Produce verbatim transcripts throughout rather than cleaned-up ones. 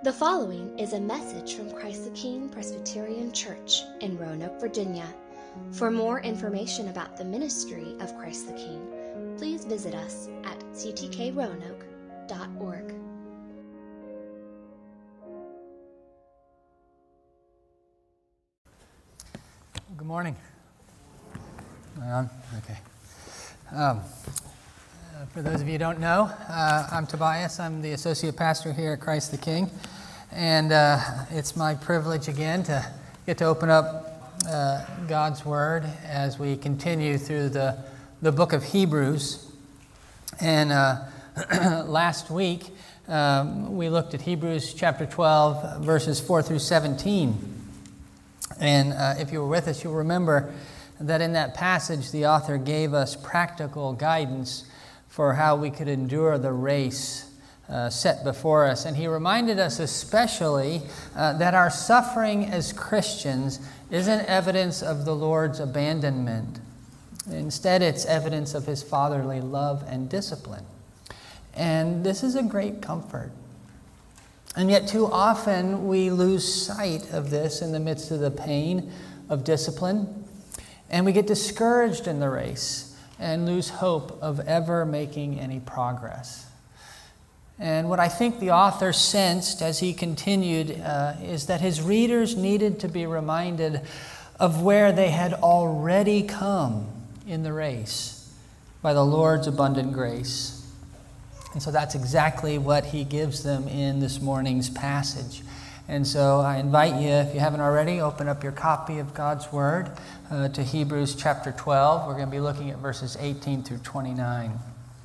The following is a message from Christ the King Presbyterian Church in Roanoke, Virginia. For more information about the ministry of Christ the King, please visit us at c t k roanoke dot org. Good morning. Am I on? Okay. Um, uh, for those of you who don't know, uh, I'm Tobias. I'm the associate pastor here at Christ the King. And uh, it's my privilege again to get to open up uh, God's Word as we continue through the, the book of Hebrews. And uh, last week, um, we looked at Hebrews chapter twelve, verses four through seventeen. And uh, if you were with us, you'll remember that in that passage, the author gave us practical guidance for how we could endure the race uh, set before us. And he reminded us especially uh, that our suffering as Christians isn't evidence of the Lord's abandonment. Instead, it's evidence of his fatherly love and discipline. And this is a great comfort. And yet too often we lose sight of this in the midst of the pain of discipline, and we get discouraged in the race and lose hope of ever making any progress. And what I think the author sensed as he continued uh, is that his readers needed to be reminded of where they had already come in the race by the Lord's abundant grace. And so that's exactly what he gives them in this morning's passage. And so I invite you, if you haven't already, open up your copy of God's Word uh, to Hebrews chapter twelve. We're going to be looking at verses eighteen through twenty-nine.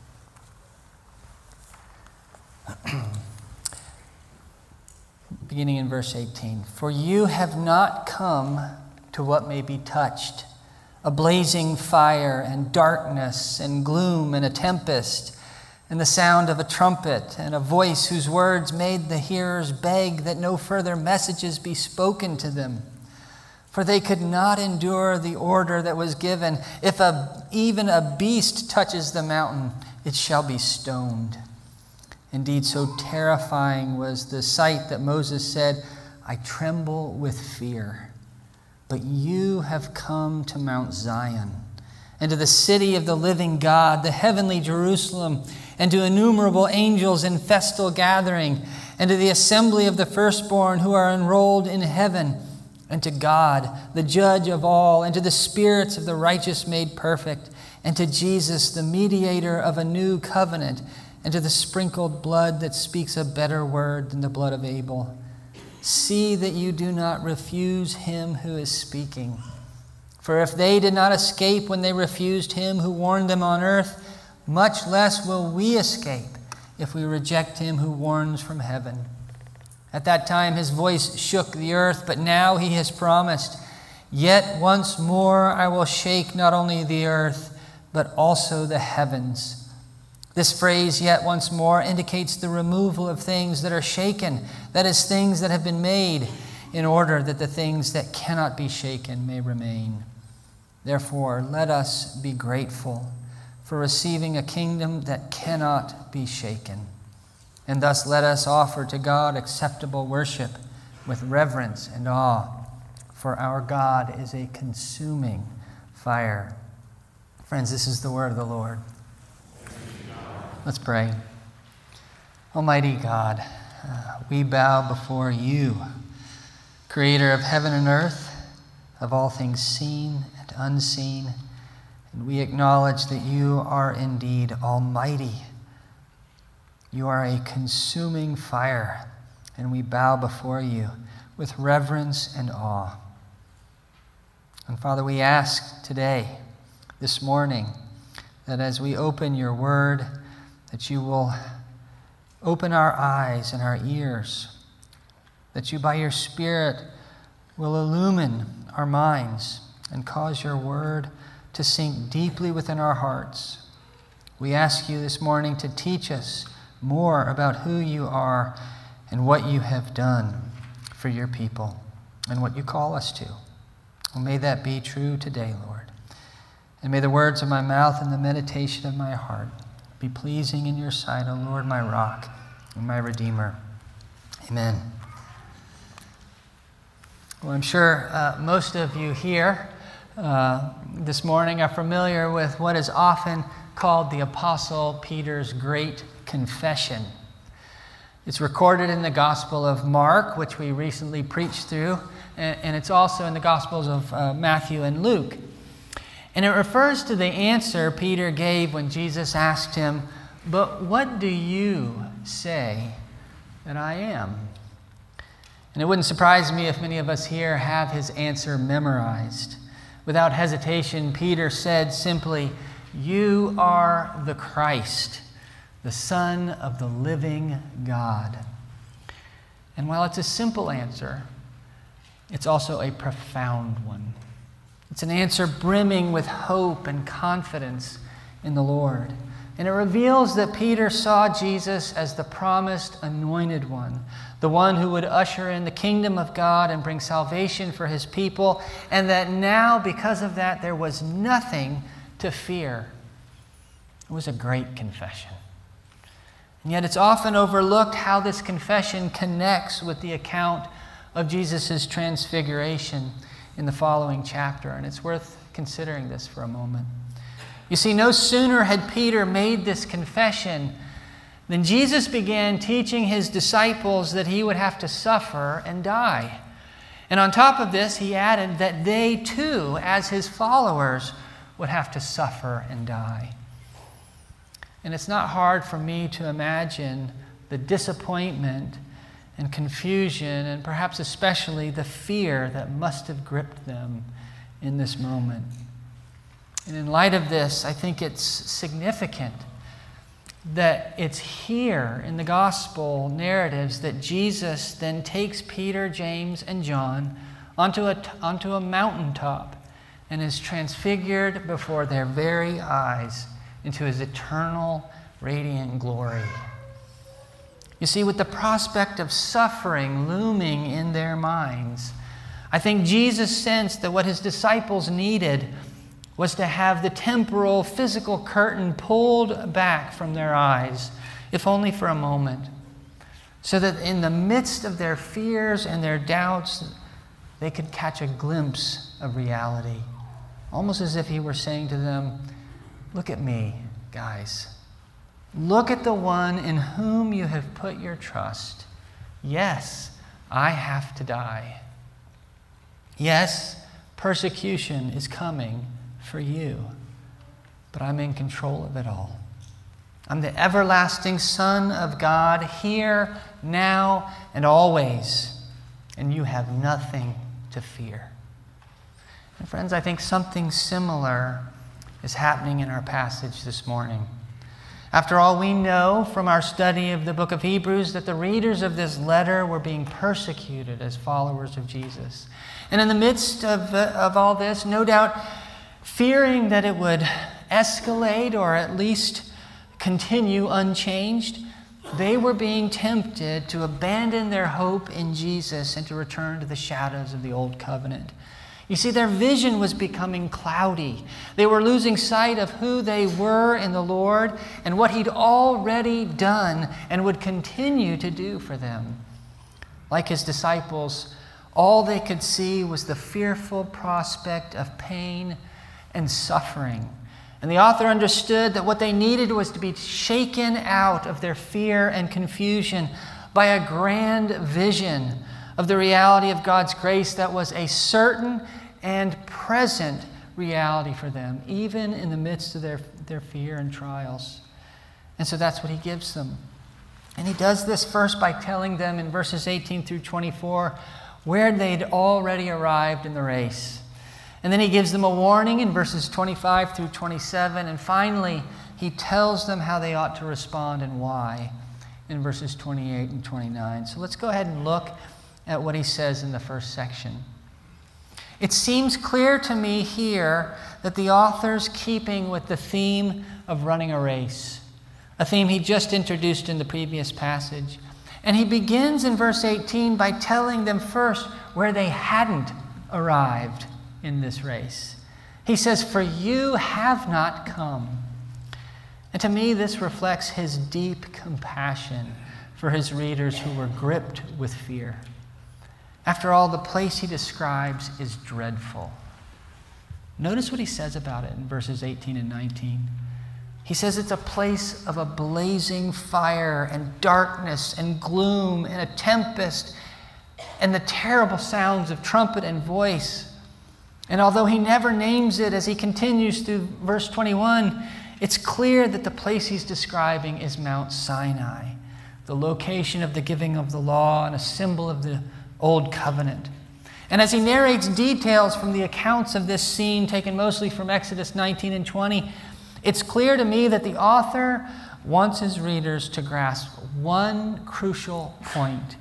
Beginning in verse eighteen. For you have not come to what may be touched, a blazing fire and darkness and gloom and a tempest, and the sound of a trumpet, and a voice whose words made the hearers beg that no further messages be spoken to them. For they could not endure the order that was given, if a, even a beast touches the mountain, it shall be stoned. Indeed, so terrifying was the sight that Moses said, I tremble with fear. But you have come to Mount Zion, and to the city of the living God, the heavenly Jerusalem, and to innumerable angels in festal gathering, and to the assembly of the firstborn who are enrolled in heaven, and to God, the judge of all, and to the spirits of the righteous made perfect, and to Jesus, the mediator of a new covenant, and to the sprinkled blood that speaks a better word than the blood of Abel. See that you do not refuse him who is speaking. For if they did not escape when they refused him who warned them on earth, much less will we escape if we reject him who warns from heaven. At that time his voice shook the earth, but now he has promised, yet once more I will shake not only the earth, but also the heavens. This phrase, yet once more, indicates the removal of things that are shaken, that is, things that have been made, in order that the things that cannot be shaken may remain. Therefore, let us be grateful for receiving a kingdom that cannot be shaken. And thus let us offer to God acceptable worship with reverence and awe, for our God is a consuming fire. Friends, this is the word of the Lord. Let's pray. Almighty God, uh, we bow before you, creator of heaven and earth, of all things seen and unseen, and we acknowledge that you are indeed almighty. You are a consuming fire, and we bow before you with reverence and awe. And Father, we ask today, this morning, that as we open your word, that you will open our eyes and our ears, that you by your Spirit will illumine our minds and cause your word to sink deeply within our hearts. We ask you this morning to teach us more about who you are and what you have done for your people and what you call us to. And may that be true today, Lord. And may the words of my mouth and the meditation of my heart be pleasing in your sight, O Lord, my rock and my redeemer. Amen. Well, I'm sure uh, most of you here uh, this morning are familiar with what is often called the Apostle Peter's Great Confession. It's recorded in the Gospel of Mark, which we recently preached through, and, and it's also in the Gospels of uh, Matthew and Luke. And it refers to the answer Peter gave when Jesus asked him, "But what do you say that I am?" And it wouldn't surprise me if many of us here have his answer memorized. Without hesitation, Peter said simply, "You are the Christ, the Son of the living God." And while it's a simple answer, it's also a profound one. It's an answer brimming with hope and confidence in the Lord. And it reveals that Peter saw Jesus as the promised anointed one, the one who would usher in the kingdom of God and bring salvation for his people, and that now, because of that, there was nothing to fear. It was a great confession. And yet it's often overlooked how this confession connects with the account of Jesus' transfiguration in the following chapter. And it's worth considering this for a moment. You see, no sooner had Peter made this confession than Jesus began teaching his disciples that he would have to suffer and die. And on top of this, he added that they too, as his followers, would have to suffer and die. And it's not hard for me to imagine the disappointment and confusion, and perhaps especially the fear that must have gripped them in this moment. And in light of this, I think it's significant that it's here in the gospel narratives that Jesus then takes Peter, James, and John onto a, onto a mountaintop and is transfigured before their very eyes into his eternal, radiant glory. You see, with the prospect of suffering looming in their minds, I think Jesus sensed that what his disciples needed was to have the temporal, physical curtain pulled back from their eyes, if only for a moment, so that in the midst of their fears and their doubts, they could catch a glimpse of reality, almost as if he were saying to them, "Look at me, guys. Look at the one in whom you have put your trust. Yes, I have to die. Yes, persecution is coming for you, but I'm in control of it all. I'm the everlasting Son of God, here, now, and always, and you have nothing to fear." And friends, I think something similar is happening in our passage this morning. After all, we know from our study of the book of Hebrews that the readers of this letter were being persecuted as followers of Jesus. And in the midst of, uh, of all this, no doubt, fearing that it would escalate or at least continue unchanged, they were being tempted to abandon their hope in Jesus and to return to the shadows of the old covenant. You see, their vision was becoming cloudy. They were losing sight of who they were in the Lord and what he'd already done and would continue to do for them. Like his disciples, all they could see was the fearful prospect of pain and suffering. And the author understood that what they needed was to be shaken out of their fear and confusion by a grand vision of the reality of God's grace that was a certain and present reality for them, even in the midst of their, their fear and trials. And so that's what he gives them. And he does this first by telling them in verses eighteen through twenty-four where they'd already arrived in the race. And then he gives them a warning in verses twenty-five through twenty-seven. And finally, he tells them how they ought to respond and why in verses twenty-eight and twenty-nine. So let's go ahead and look at what he says in the first section. It seems clear to me here that the author's keeping with the theme of running a race, a theme he just introduced in the previous passage. And he begins in verse eighteen by telling them first where they hadn't arrived in this race. He says, "For you have not come." And to me, this reflects his deep compassion for his readers who were gripped with fear. After all, the place he describes is dreadful. Notice what he says about it in verses eighteen and nineteen. He says it's a place of a blazing fire and darkness and gloom and a tempest and the terrible sounds of trumpet and voice. And although he never names it, as he continues through verse twenty-one, it's clear that the place he's describing is Mount Sinai, the location of the giving of the law and a symbol of the Old Covenant. And as he narrates details from the accounts of this scene, taken mostly from Exodus nineteen and twenty, it's clear to me that the author wants his readers to grasp one crucial point.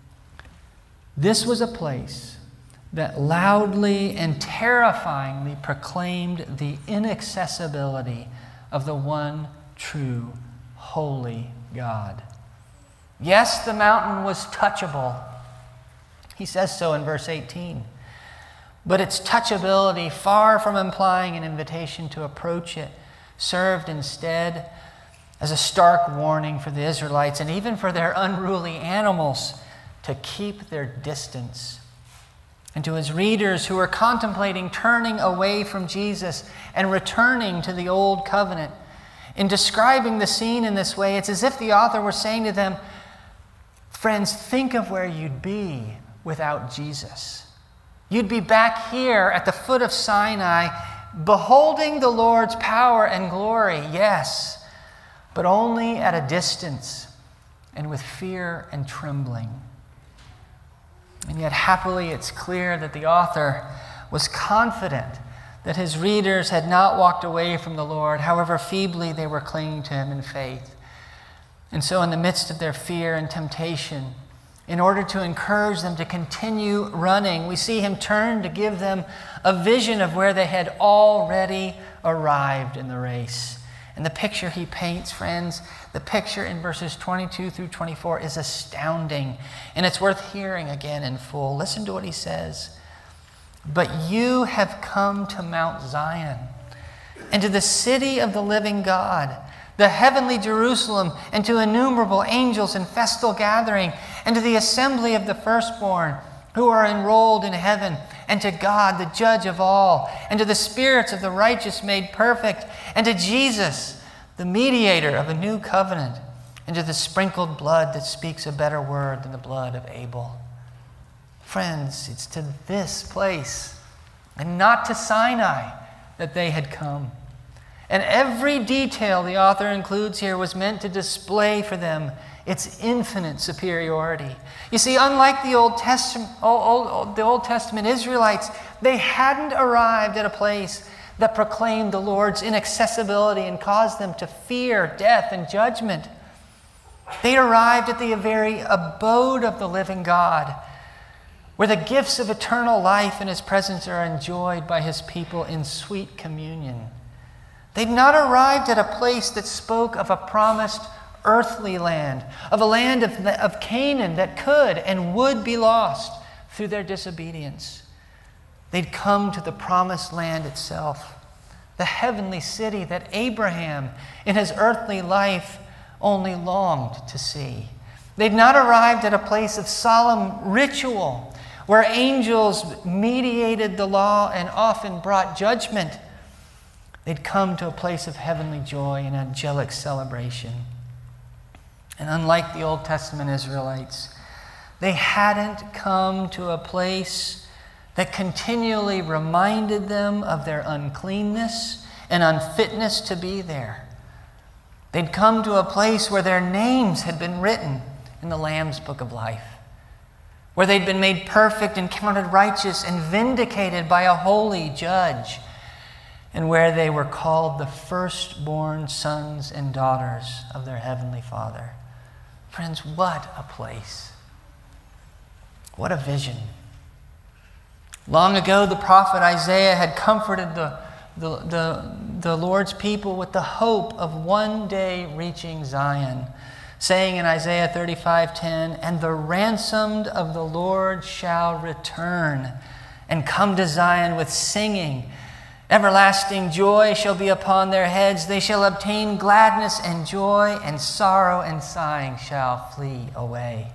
This was a place that loudly and terrifyingly proclaimed the inaccessibility of the one true, holy God. Yes, the mountain was touchable. He says so in verse eighteen. But its touchability, far from implying an invitation to approach it, served instead as a stark warning for the Israelites and even for their unruly animals to keep their distance. And to his readers who were contemplating turning away from Jesus and returning to the Old Covenant, in describing the scene in this way, it's as if the author were saying to them, friends, think of where you'd be without Jesus. You'd be back here at the foot of Sinai, beholding the Lord's power and glory, yes, but only at a distance and with fear and trembling. And yet, happily, it's clear that the author was confident that his readers had not walked away from the Lord, however feebly they were clinging to him in faith. And so, in the midst of their fear and temptation, in order to encourage them to continue running, we see him turn to give them a vision of where they had already arrived in the race. And the picture he paints, friends, the picture in verses twenty-two through twenty-four is astounding, and it's worth hearing again in full. Listen to what he says. But you have come to Mount Zion, and to the city of the living God, the heavenly Jerusalem, and to innumerable angels in festal gathering, and to the assembly of the firstborn who are enrolled in heaven, and to God, the judge of all, and to the spirits of the righteous made perfect, and to Jesus, the mediator of a new covenant, and to the sprinkled blood that speaks a better word than the blood of Abel. Friends, it's to this place, and not to Sinai, that they had come. And every detail the author includes here was meant to display for them its infinite superiority. You see, unlike the Old Testament, old, old, the Old Testament Israelites, they hadn't arrived at a place that proclaimed the Lord's inaccessibility and caused them to fear death and judgment. They arrived at the very abode of the living God, where the gifts of eternal life and his presence are enjoyed by his people in sweet communion. They'd not arrived at a place that spoke of a promised earthly land, of a land of, of Canaan that could and would be lost through their disobedience. They'd come to the promised land itself, the heavenly city that Abraham in his earthly life only longed to see. They'd not arrived at a place of solemn ritual where angels mediated the law and often brought judgment. They'd come to a place of heavenly joy and angelic celebration. And unlike the Old Testament Israelites, they hadn't come to a place that continually reminded them of their uncleanness and unfitness to be there. They'd come to a place where their names had been written in the Lamb's Book of Life, where they'd been made perfect and counted righteous and vindicated by a holy judge, and where they were called the firstborn sons and daughters of their heavenly Father. Friends, what a place. What a vision. Long ago, the prophet Isaiah had comforted the, the, the, the Lord's people with the hope of one day reaching Zion, saying in Isaiah thirty-five ten, "And the ransomed of the Lord shall return and come to Zion with singing, Everlasting joy shall be upon their heads. They shall obtain gladness and joy, and sorrow and sighing shall flee away.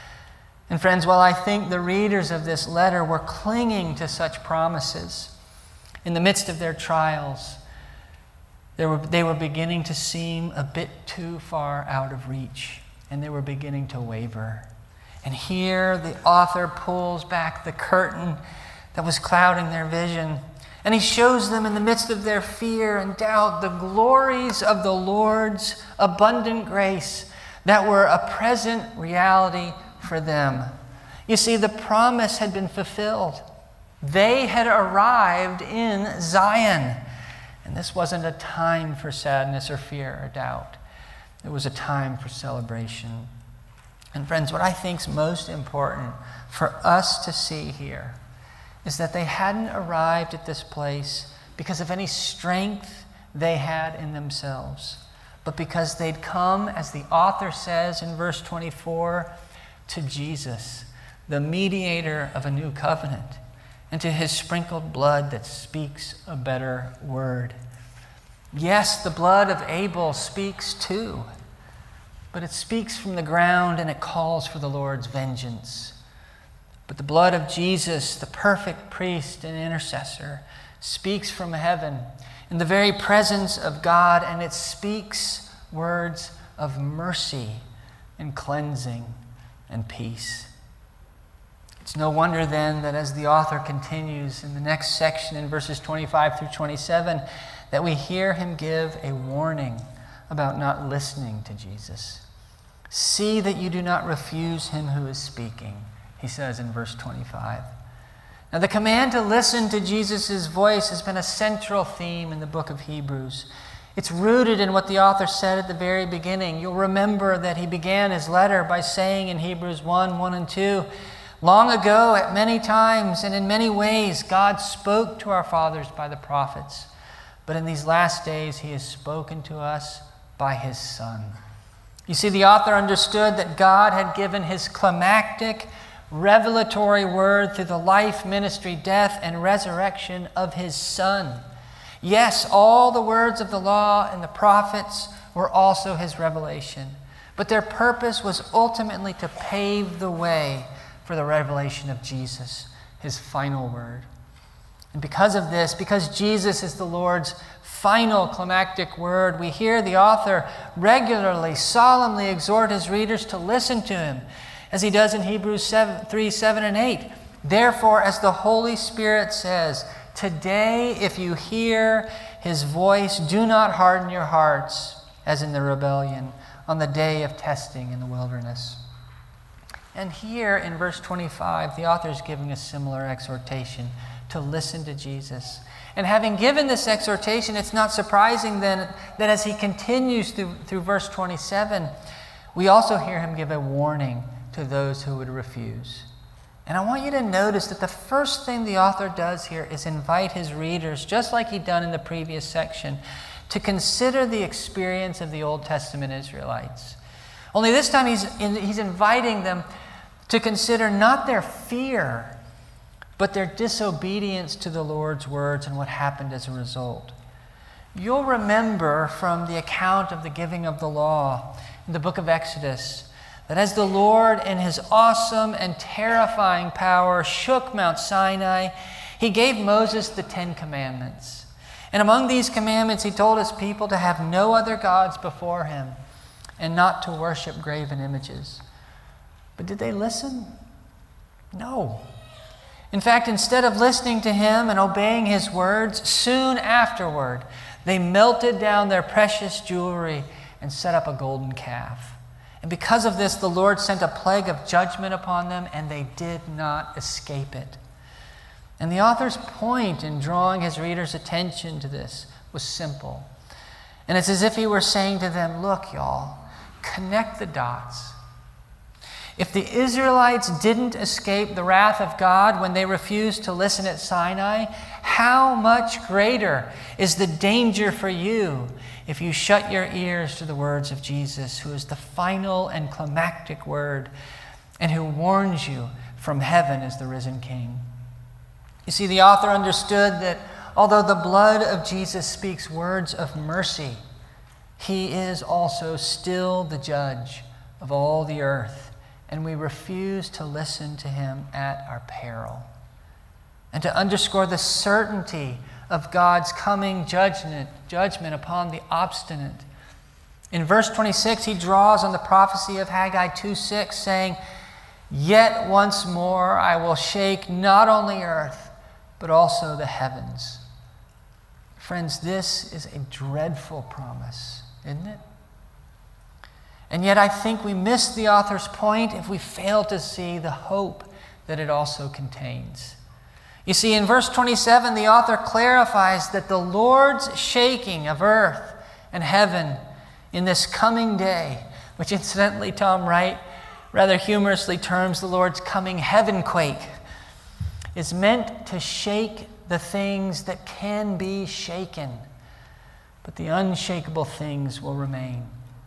And friends, while I think the readers of this letter were clinging to such promises in the midst of their trials, they were, they were beginning to seem a bit too far out of reach, and they were beginning to waver. And here the author pulls back the curtain that was clouding their vision, and he shows them in the midst of their fear and doubt the glories of the Lord's abundant grace that were a present reality for them. You see, the promise had been fulfilled. They had arrived in Zion. And this wasn't a time for sadness or fear or doubt. It was a time for celebration. And friends, what I think is most important for us to see here is that they hadn't arrived at this place because of any strength they had in themselves, but because they'd come, as the author says in verse twenty-four, to Jesus, the mediator of a new covenant, and to his sprinkled blood that speaks a better word. Yes, the blood of Abel speaks too, but it speaks from the ground and it calls for the Lord's vengeance. But the blood of Jesus, the perfect priest and intercessor, speaks from heaven in the very presence of God, and it speaks words of mercy and cleansing and peace. It's no wonder then that as the author continues in the next section in verses twenty-five through twenty-seven, that we hear him give a warning about not listening to Jesus. See that you do not refuse him who is speaking, he says in verse twenty-five. Now, the command to listen to Jesus' voice has been a central theme in the book of Hebrews. It's rooted in what the author said at the very beginning. You'll remember that he began his letter by saying in Hebrews one, one and two, long ago, at many times and in many ways, God spoke to our fathers by the prophets. But in these last days, he has spoken to us by his Son. You see, the author understood that God had given his climactic, revelatory word through the life, ministry, death, and resurrection of his Son. Yes, all the words of the law and the prophets were also his revelation, but their purpose was ultimately to pave the way for the revelation of Jesus, his final word. And because of this, because Jesus is the Lord's final climactic word, we hear the author regularly, solemnly exhort his readers to listen to him, as he does in Hebrews three, seven, and eight. Therefore, as the Holy Spirit says, today, if you hear his voice, do not harden your hearts, as in the rebellion, on the day of testing in the wilderness. And here in verse twenty-five, the author is giving a similar exhortation to listen to Jesus. And having given this exhortation, it's not surprising then that as he continues through, through verse twenty-seven, we also hear him give a warning to those who would refuse. And I want you to notice that the first thing the author does here is invite his readers, just like he'd done in the previous section, to consider the experience of the Old Testament Israelites. Only this time he's, in, he's inviting them to consider not their fear, but their disobedience to the Lord's words and what happened as a result. You'll remember from the account of the giving of the law in the book of Exodus that as the Lord in his awesome and terrifying power shook Mount Sinai, he gave Moses the Ten Commandments. And among these commandments, he told his people to have no other gods before him and not to worship graven images. But did they listen? No. In fact, instead of listening to him and obeying his words, soon afterward, they melted down their precious jewelry and set up a golden calf. And because of this, the Lord sent a plague of judgment upon them, and they did not escape it. And the author's point in drawing his readers' attention to this was simple. And it's as if he were saying to them, look, y'all, connect the dots. If the Israelites didn't escape the wrath of God when they refused to listen at Sinai, how much greater is the danger for you if you shut your ears to the words of Jesus, who is the final and climactic word, and who warns you from heaven as the risen King. You see, the author understood that although the blood of Jesus speaks words of mercy, he is also still the judge of all the earth, and we refuse to listen to him at our peril. And to underscore the certainty of God's coming judgment, judgment upon the obstinate, in verse twenty-six, he draws on the prophecy of Haggai two six, saying, "Yet once more I will shake not only earth, but also the heavens." Friends, this is a dreadful promise, isn't it? And yet I think we miss the author's point if we fail to see the hope that it also contains. You see, in verse twenty-seven, the author clarifies that the Lord's shaking of earth and heaven in this coming day, which incidentally Tom Wright rather humorously terms the Lord's coming heaven quake, is meant to shake the things that can be shaken, but the unshakable things will remain.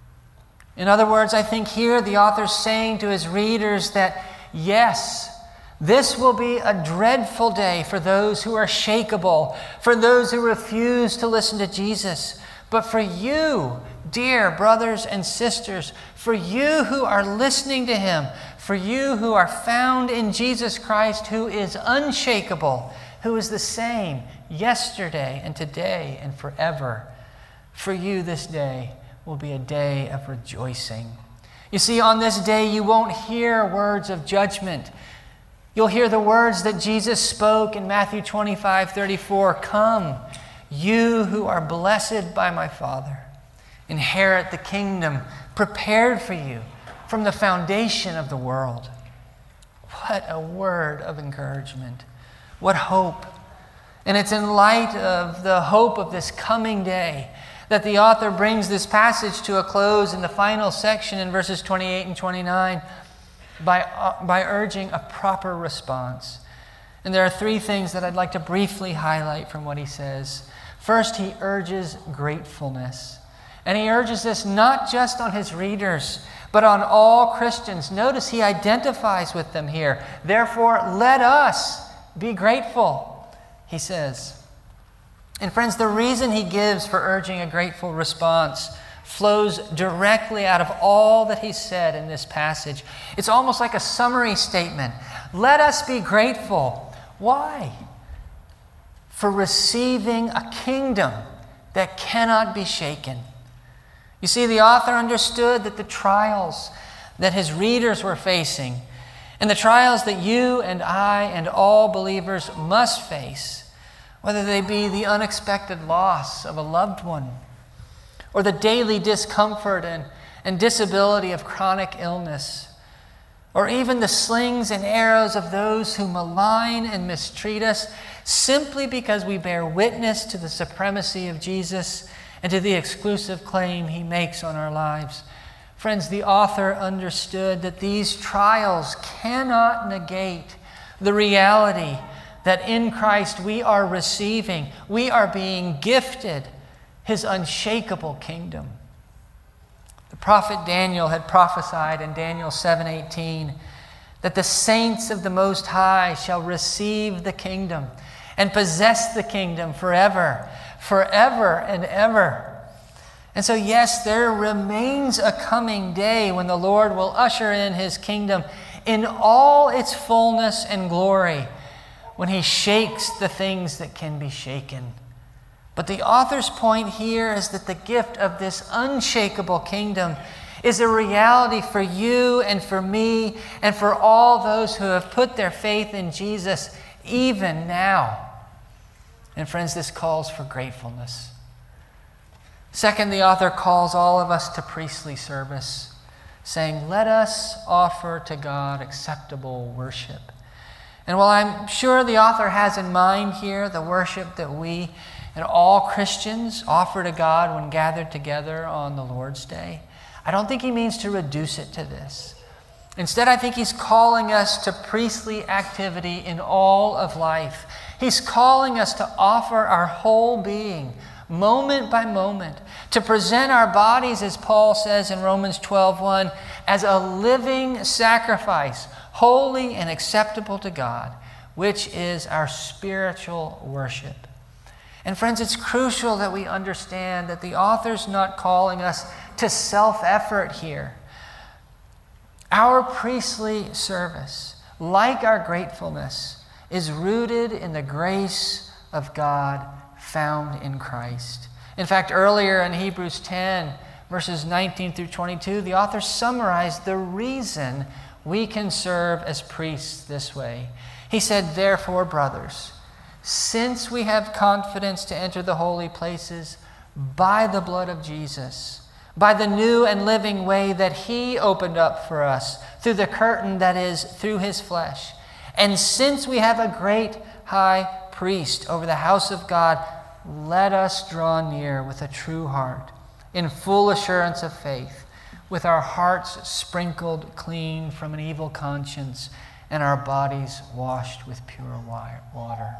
In other words, I think here the author's saying to his readers that, yes, this will be a dreadful day for those who are shakeable, for those who refuse to listen to Jesus. But for you, dear brothers and sisters, for you who are listening to him, for you who are found in Jesus Christ, who is unshakable, who is the same yesterday and today and forever, for you this day will be a day of rejoicing. You see, on this day you won't hear words of judgment. You'll hear the words that Jesus spoke in Matthew twenty-five thirty-four, "Come, you who are blessed by my Father, inherit the kingdom prepared for you from the foundation of the world." What a word of encouragement. What hope. And it's in light of the hope of this coming day that the author brings this passage to a close in the final section in verses twenty-eight and twenty-nine by, uh, by urging a proper response. And there are three things that I'd like to briefly highlight from what he says. First, he urges gratefulness. And he urges this not just on his readers, but on all Christians. Notice he identifies with them here. Therefore, let us be grateful, he says. And friends, the reason he gives for urging a grateful response flows directly out of all that he said in this passage. It's almost like a summary statement. Let us be grateful. Why? For receiving a kingdom that cannot be shaken. You see, the author understood that the trials that his readers were facing, and the trials that you and I and all believers must face, whether they be the unexpected loss of a loved one, or the daily discomfort and, and disability of chronic illness, or even the slings and arrows of those who malign and mistreat us simply because we bear witness to the supremacy of Jesus and to the exclusive claim he makes on our lives. Friends, the author understood that these trials cannot negate the reality that in Christ we are receiving, we are being gifted his unshakable kingdom. The prophet Daniel had prophesied in Daniel seven eighteen that the saints of the Most High shall receive the kingdom and possess the kingdom forever, forever and ever. And so, yes, there remains a coming day when the Lord will usher in his kingdom in all its fullness and glory, when he shakes the things that can be shaken. But the author's point here is that the gift of this unshakable kingdom is a reality for you and for me and for all those who have put their faith in Jesus even now. And friends, this calls for gratefulness. Second, the author calls all of us to priestly service, saying, let us offer to God acceptable worship. And while I'm sure the author has in mind here the worship that we and all Christians offer to God when gathered together on the Lord's Day, I don't think he means to reduce it to this. Instead, I think he's calling us to priestly activity in all of life. He's calling us to offer our whole being, moment by moment, to present our bodies, as Paul says in Romans twelve one, as a living sacrifice, holy and acceptable to God, which is our spiritual worship. And friends, it's crucial that we understand that the author's not calling us to self-effort here. Our priestly service, like our gratefulness, is rooted in the grace of God found in Christ. In fact, earlier in Hebrews ten, verses nineteen through twenty-two, the author summarized the reason we can serve as priests this way. He said, "Therefore, brothers, since we have confidence to enter the holy places by the blood of Jesus, by the new and living way that he opened up for us through the curtain that is through his flesh, and since we have a great high priest over the house of God, let us draw near with a true heart, in full assurance of faith, with our hearts sprinkled clean from an evil conscience and our bodies washed with pure water."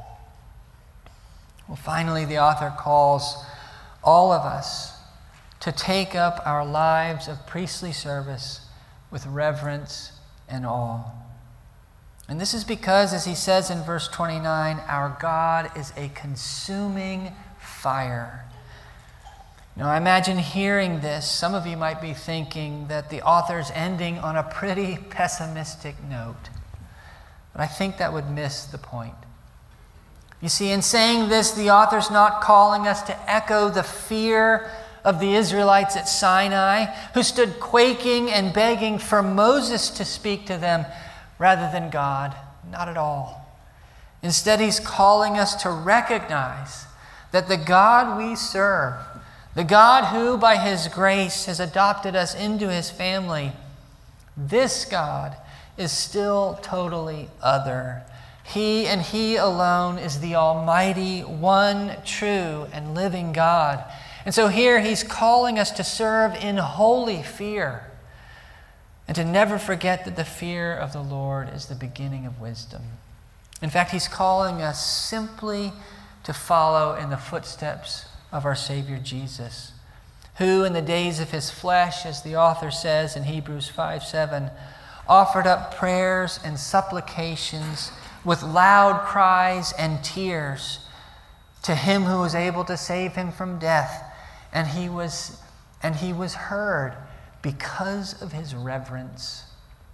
Well, finally, the author calls all of us to take up our lives of priestly service with reverence and awe. And this is because, as he says in verse twenty-nine, our God is a consuming fire. Now, I imagine hearing this, some of you might be thinking that the author's ending on a pretty pessimistic note. But I think that would miss the point. You see, in saying this, the author's not calling us to echo the fear of the Israelites at Sinai, who stood quaking and begging for Moses to speak to them rather than God. Not at all. Instead, he's calling us to recognize that the God we serve, the God who by his grace has adopted us into his family, this God is still totally other. He and he alone is the almighty, one true and living God. And so here he's calling us to serve in holy fear and to never forget that the fear of the Lord is the beginning of wisdom. In fact, he's calling us simply to follow in the footsteps of our Savior Jesus, who in the days of his flesh, as the author says in Hebrews five seven, offered up prayers and supplications with loud cries and tears to him who was able to save him from death. And he was, and he was heard because of his reverence.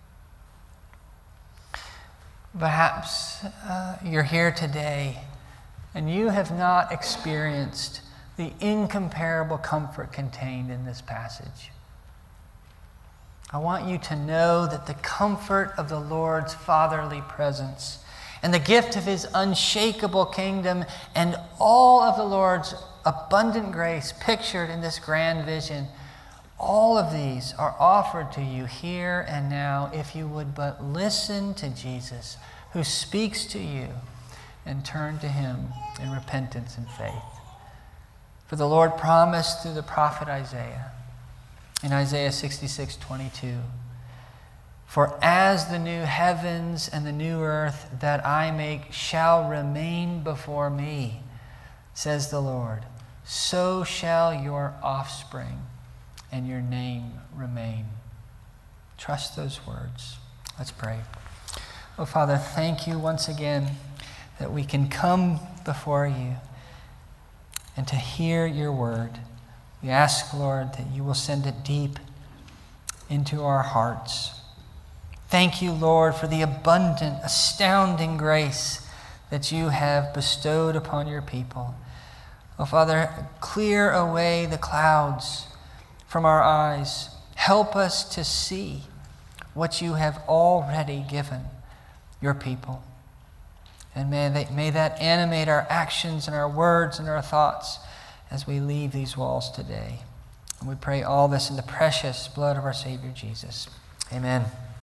Perhaps uh, you're here today and you have not experienced the incomparable comfort contained in this passage. I want you to know that the comfort of the Lord's fatherly presence and the gift of his unshakable kingdom and all of the Lord's abundant grace pictured in this grand vision, all of these are offered to you here and now if you would but listen to Jesus, who speaks to you, and turn to him in repentance and faith. For the Lord promised through the prophet Isaiah, in Isaiah sixty-six twenty-two, "For as the new heavens and the new earth that I make shall remain before me, says the Lord, so shall your offspring and your name remain." Trust those words. Let's pray. Oh, Father, thank you once again that we can come before you and to hear your word. We ask, Lord, that you will send it deep into our hearts. Thank you, Lord, for the abundant, astounding grace that you have bestowed upon your people. Oh, Father, clear away the clouds from our eyes. Help us to see what you have already given your people. And may, they, may that animate our actions and our words and our thoughts as we leave these walls today. And we pray all this in the precious blood of our Savior Jesus. Amen.